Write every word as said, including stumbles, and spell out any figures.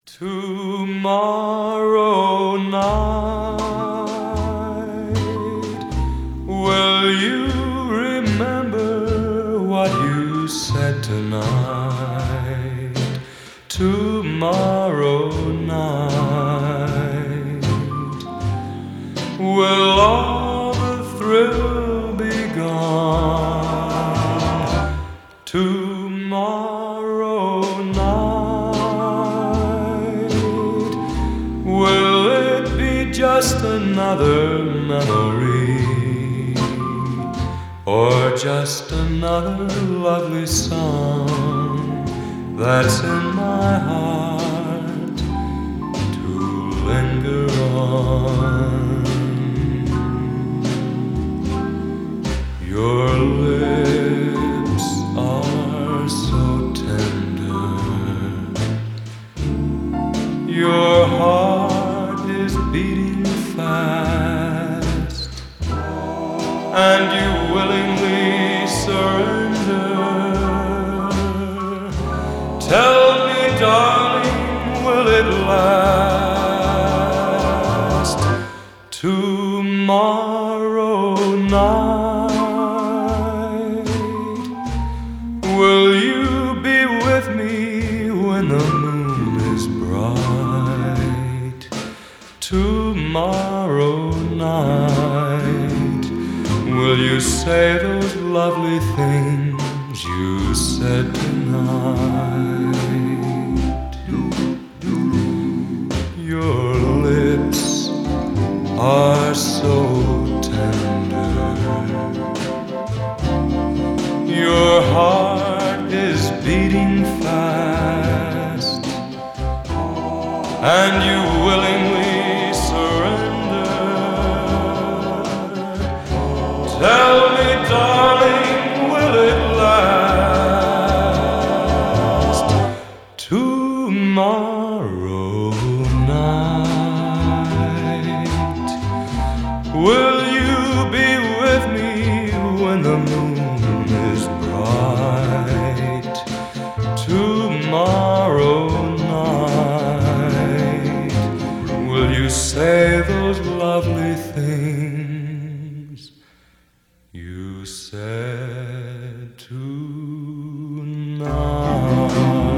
Tomorrow night, will you remember what you said tonight? Tomorrow night, will all the thrill be gone? Tomorrow night, will it be just another memory, or just another lovely song that's in my heart to linger on? Your lips are so tender, your heart is beating fast, and you willingly surrender. Tell me, darling, will it last? Tomorrow night, will you be with me when the moon is bright? Tomorrow night, will you say those lovely things you said tonight? Your lips are so tender, your heart is beating fast, and you willingly surrender. Tell me, darling, will it last? Tomorrow night, will you be with me when the moon is bright? Tomorrow night, will you say those lovely things you said tonight?